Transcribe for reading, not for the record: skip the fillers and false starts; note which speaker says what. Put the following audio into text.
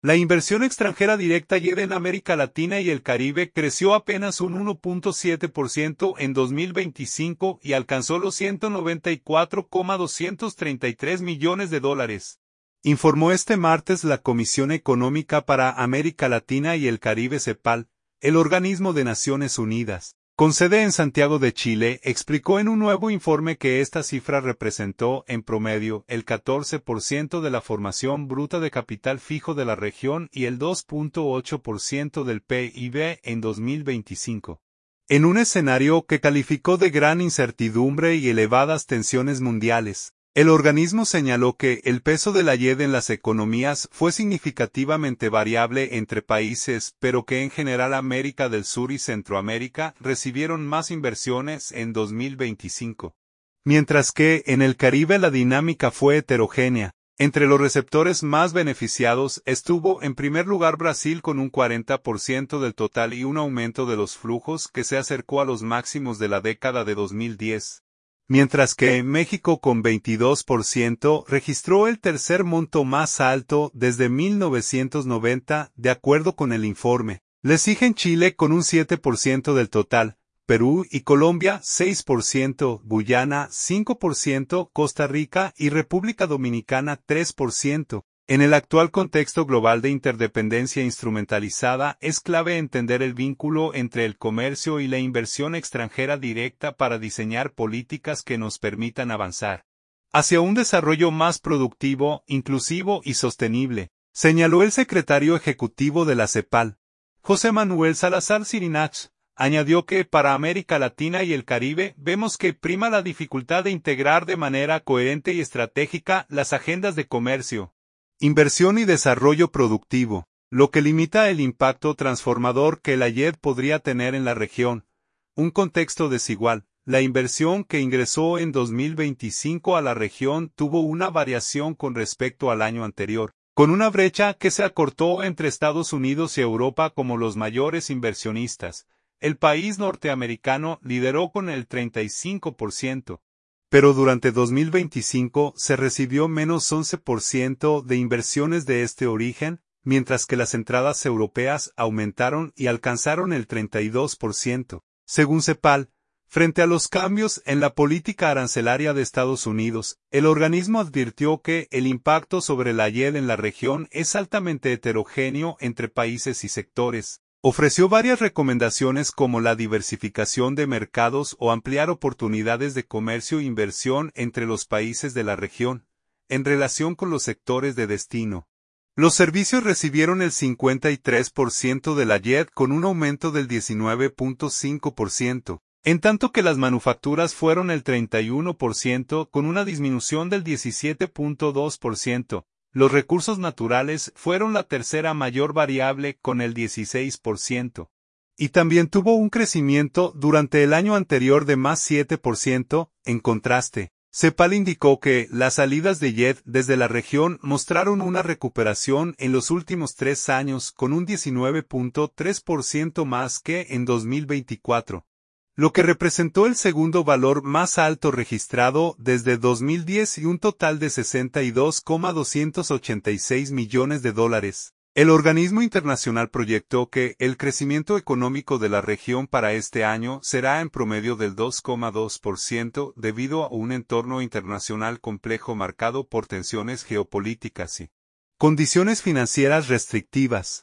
Speaker 1: La inversión extranjera directa YED en América Latina y el Caribe creció apenas un 1.7% en 2025 y alcanzó los 194,233 millones de dólares. Informó este martes la Comisión Económica para América Latina y el Caribe CEPAL, el organismo de Naciones Unidas, con sede en Santiago de Chile, explicó en un nuevo informe que esta cifra representó, en promedio, el 14% de la formación bruta de capital fijo de la región y el 2.8% del PIB en 2025. En un escenario que calificó de gran incertidumbre y elevadas tensiones mundiales, el organismo señaló que el peso de la YED en las economías fue significativamente variable entre países, pero que en general América del Sur y Centroamérica recibieron más inversiones en 2025. Mientras que, en el Caribe la dinámica fue heterogénea. Entre los receptores más beneficiados estuvo en primer lugar Brasil con un 40% del total y un aumento de los flujos que se acercó a los máximos de la década de 2010. Mientras que México con 22% registró el tercer monto más alto desde 1990, de acuerdo con el informe. Le siguen Chile con un 7% del total, Perú y Colombia 6%, Guyana 5%, Costa Rica y República Dominicana 3%. En el actual contexto global de interdependencia instrumentalizada, es clave entender el vínculo entre el comercio y la inversión extranjera directa para diseñar políticas que nos permitan avanzar hacia un desarrollo más productivo, inclusivo y sostenible, señaló el secretario ejecutivo de la CEPAL, José Manuel Salazar Cirinach. Añadió que para América Latina y el Caribe vemos que prima la dificultad de integrar de manera coherente y estratégica las agendas de comercio, inversión y desarrollo productivo, lo que limita el impacto transformador que la YED podría tener en la región. Un contexto desigual. La inversión que ingresó en 2025 a la región tuvo una variación con respecto al año anterior, con una brecha que se acortó entre Estados Unidos y Europa como los mayores inversionistas. El país norteamericano lideró con el 35%. Pero durante 2025 se recibió menos 11% de inversiones de este origen, mientras que las entradas europeas aumentaron y alcanzaron el 32%. Según CEPAL, frente a los cambios en la política arancelaria de Estados Unidos, el organismo advirtió que el impacto sobre la YED en la región es altamente heterogéneo entre países y sectores. Ofreció varias recomendaciones como la diversificación de mercados o ampliar oportunidades de comercio e inversión entre los países de la región, en relación con los sectores de destino. Los servicios recibieron el 53% de la YED con un aumento del 19.5%, en tanto que las manufacturas fueron el 31% con una disminución del 17.2%. Los recursos naturales fueron la tercera mayor variable con el 16%. Y también tuvo un crecimiento durante el año anterior de más 7%, en contraste. CEPAL indicó que las salidas de YED desde la región mostraron una recuperación en los últimos 3 años con un 19.3% más que en 2024. Lo que representó el segundo valor más alto registrado desde 2010 y un total de 62,286 millones de dólares. El organismo internacional proyectó que el crecimiento económico de la región para este año será en promedio del 2,2% debido a un entorno internacional complejo marcado por tensiones geopolíticas y condiciones financieras restrictivas.